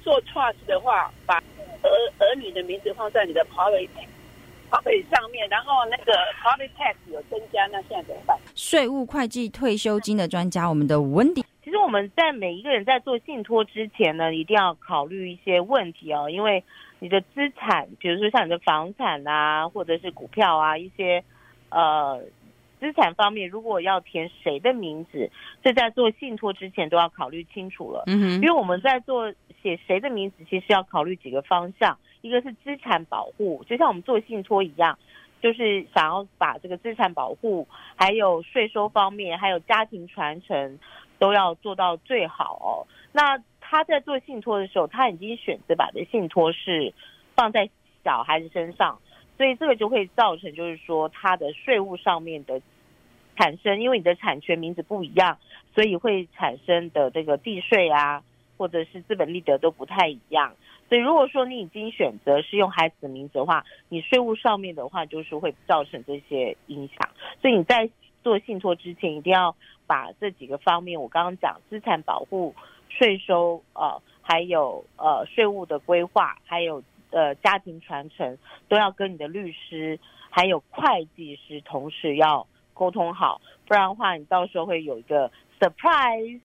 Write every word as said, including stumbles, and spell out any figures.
做 trust 的话，把儿儿女的名字放在你的 property property 上面，然后那个 property tax 有增加，那现在怎么办？ 税务会计退休金的专家，我们的温迪。 其实我们在每一个人在做信托之前呢，一定要考虑一些问题哦，因为你的资产，比如说像你的房产啊，或者是股票啊，一些呃资产方面，如果要填谁的名字，这在做信托之前都要考虑清楚了。嗯哼，因为我们在做写谁的名字，其实要考虑几个方向，一个是资产保护，就像我们做信托一样，就是想要把这个资产保护，还有税收方面，还有家庭传承都要做到最好哦。那他在做信托的时候，他已经选择把这信托是放在小孩子身上，所以这个就会造成就是说他的税务上面的产生，因为你的产权名字不一样，所以会产生的这个地税啊，或者是资本利得都不太一样。所以如果说你已经选择是用孩子的名字的话，你税务上面的话就是会造成这些影响。所以你在做信托之前，一定要把这几个方面，我刚刚讲资产保护、税收，呃，还有呃税务的规划，还有呃家庭传承，都要跟你的律师还有会计师同时要沟通好，不然的话你到时候会有一个 surprise，